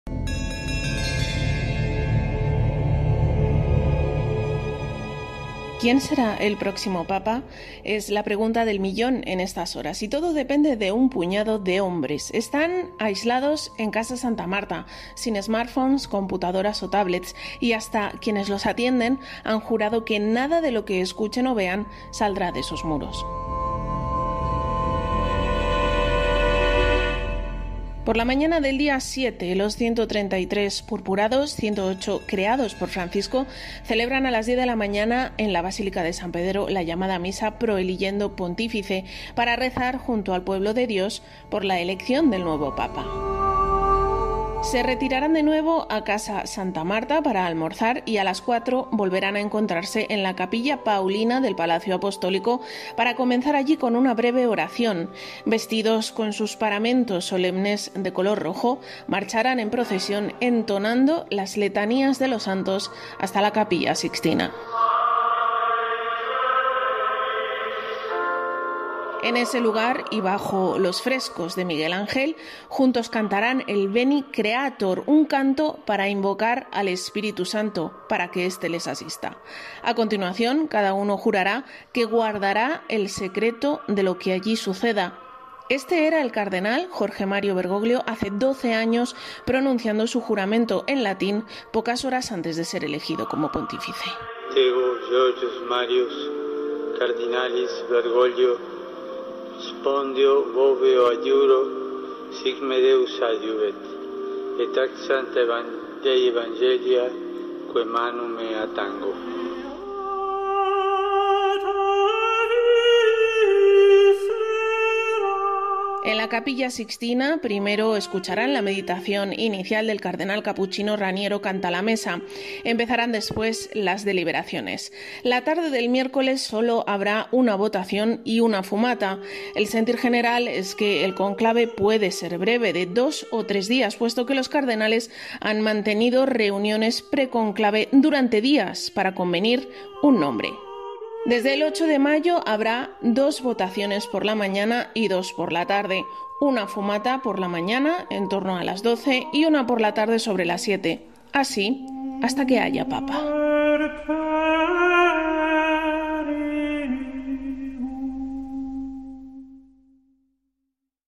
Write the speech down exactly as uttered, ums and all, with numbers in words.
¿Quién será el próximo papa? Es la pregunta del millón en estas horas y todo depende de un puñado de hombres. Están aislados en Casa Santa Marta, sin smartphones, computadoras o tablets, y hasta quienes los atienden han jurado que nada de lo que escuchen o vean saldrá de sus muros. Por la mañana del día siete, los ciento treinta y tres purpurados, ciento ocho creados por Francisco, celebran a las diez de la mañana en la Basílica de San Pedro la llamada Misa Proeliyendo Pontífice para rezar junto al pueblo de Dios por la elección del nuevo Papa. Se retirarán de nuevo a Casa Santa Marta para almorzar y a las cuatro volverán a encontrarse en la Capilla Paulina del Palacio Apostólico para comenzar allí con una breve oración. Vestidos con sus paramentos solemnes de color rojo, marcharán en procesión entonando las letanías de los santos hasta la Capilla Sixtina. En ese lugar y bajo los frescos de Miguel Ángel, juntos cantarán el Veni Creator, un canto para invocar al Espíritu Santo, para que éste les asista. A continuación, cada uno jurará que guardará el secreto de lo que allí suceda. Este era el cardenal Jorge Mario Bergoglio hace doce años, pronunciando su juramento en latín pocas horas antes de ser elegido como pontífice. Tego Georgius Marius Cardinalis Bergoglio Spondio voveo adjuro sic me Deus adiuvet, et ac Sancta Dei Evangelia quae manum me atango. En la Capilla Sixtina primero escucharán la meditación inicial del cardenal capuchino Raniero Cantalamessa. Empezarán después las deliberaciones. La tarde del miércoles solo habrá una votación y una fumata. El sentir general es que el conclave puede ser breve, de dos o tres días, puesto que los cardenales han mantenido reuniones preconclave durante días para convenir un nombre. Desde el ocho de mayo habrá dos votaciones por la mañana y dos por la tarde, una fumata por la mañana en torno a las doce y una por la tarde sobre las siete, así hasta que haya papa.